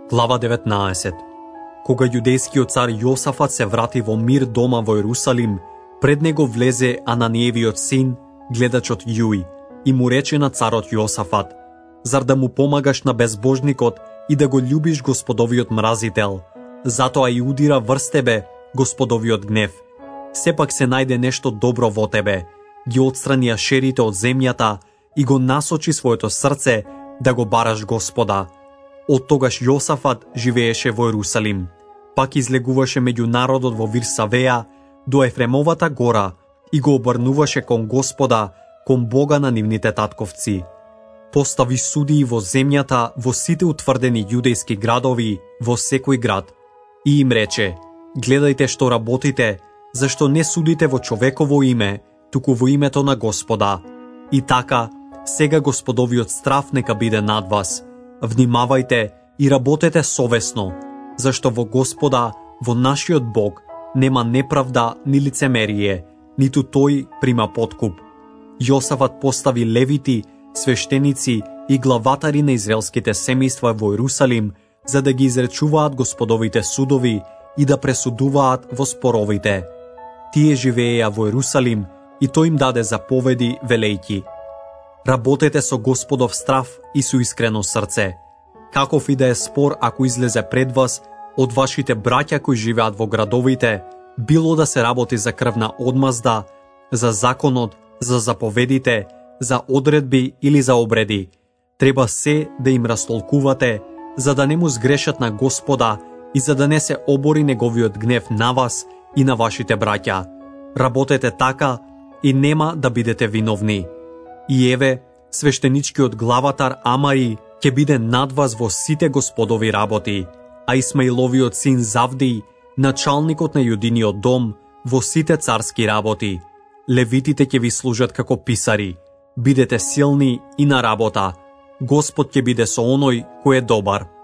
Глава 19. Кога јудејскиот цар Јосафат се врати во мир дома во Ерусалим, пред него влезе Ананиевиот син, гледачот Јуј, и му рече на царот Јосафат: зар да му помагаш на безбожникот и да го љубиш Господовиот мразител? Затоа и удира врз тебе Господовиот гнев. Сепак се најде нешто добро во тебе, ги отстрани ашерите од земјата и го насочи своето срце да го бараш Господа. Од тогаш Јосафат живееше во Ерусалим, пак излегуваше меѓу народот во Вирсавеја до Ефремовата гора и го обрнуваше кон Господа, кон Бога на нивните татковци. Постави судии во земјата во сите утврдени јудејски градови, во секој град, и им рече: гледајте што работите, зашто не судите во човеково име, туку во името на Господа. И така, сега Господовиот страв нека биде над вас. Внимавајте и работете совесно, зашто во Господа, во нашиот Бог, нема неправда ни лицемерие, ниту тој прима подкуп. Јосафат постави левити, свештеници и главатари на израелските семејства во Ерусалим, за да ги изречуваат Господовите судови и да пресудуваат во споровите. Тие живееја во Ерусалим и тој им даде заповеди велејки: работете со Господов страв и со искрено срце. Каков и да е спор ако излезе пред вас од вашите браќа кои живеат во градовите, било да се работи за крвна одмазда, за законот, за заповедите, за одредби или за обреди, треба се да им растолкувате, за да не му сгрешат на Господа и за да не се обори неговиот гнев на вас и на вашите браќа. Работете така и нема да бидете виновни. И еве, свештеничкиот главатар Амари ќе биде над вас во сите Господови работи, а Исмаиловиот син Завди, началникот на јудиниот дом, во сите царски работи. Левитите ќе ви служат како писари. Бидете силни и на работа. Господ ќе биде со оној кој е добар.